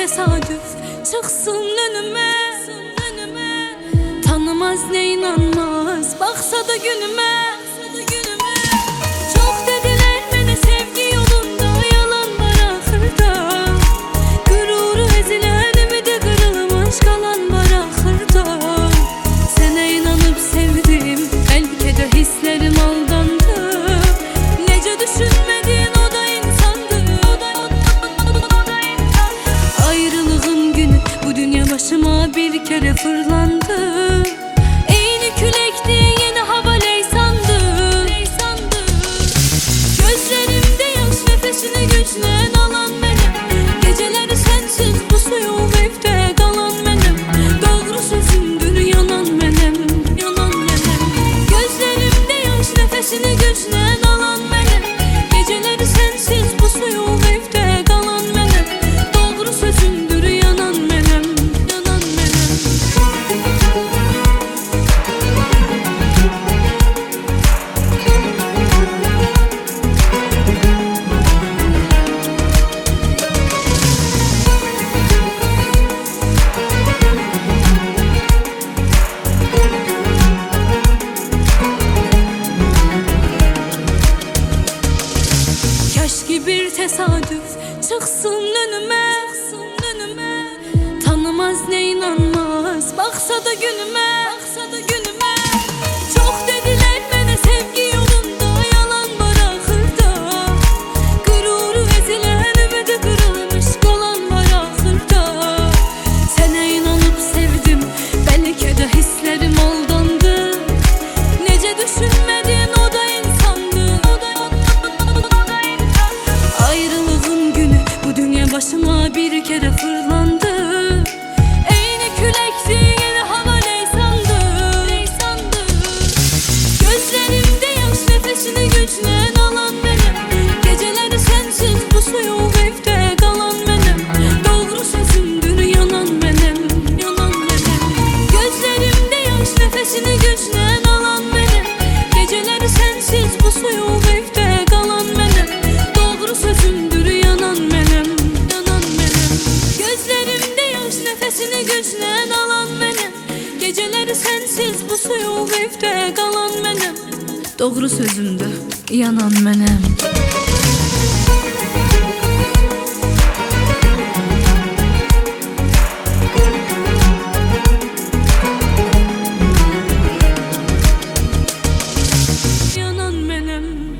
tesadüf çıksın önüme. Tanımaz ne inanmaz baksa da günüme. Çok dediler bana sevgi yolunda, yalan var ahırda. Gururu ezilen ümidi kırılmış kalan var ahırda. Sana inanıp sevdim, belki de hislerim aldandı. Nece düşünmedin o da insandı, Ayrılığın günü bu dünya başıma bir kere fırlandı. Eğri külekti yeni hava leysandı. Gözlerimde yaş nefesini güçlen alan benim. Geceleri sensiz pusuyor evde kalan benim. Doğru sözümdür yanan benim. Gözlerimde yaş nefesini güçlen alan benim. Geceleri sensiz pusuyor evde kalan benim. Doğru sözümdür yanan benim. Keşke bir tesadüf çıksın önüme. Tanımaz ne inanmaz baksa da günüme. Çok dediler bana sevgi yolunda, yalan var ahırda. Gururu ezilen ümidi kırılmış kalan var ahırda. Sana inanıp sevdim, belki de hislerim aldandı. Nece düşünmedin o da insandı. Ayrılığın günü bu dünya başıma bir kere fırlandı. Eğri külekti yeni hava leysandı. Gözlerimde yaş nefesini güçlen alan benim. Geceleri sensiz pusuyor evde kalan benim. Doğru sözümdür yanan benim. Gözlerimde yaş nefesini güçlen alan benim. Geceleri sensiz pusuyor evde kalan benim. Doğru sözümdür yanan benim. Gözlerimde yaş nefesini güçlen alan benim. Geceleri sensiz pusuyor evde kalan benim. Doğru sözümdür yanan benim. Yanan benim.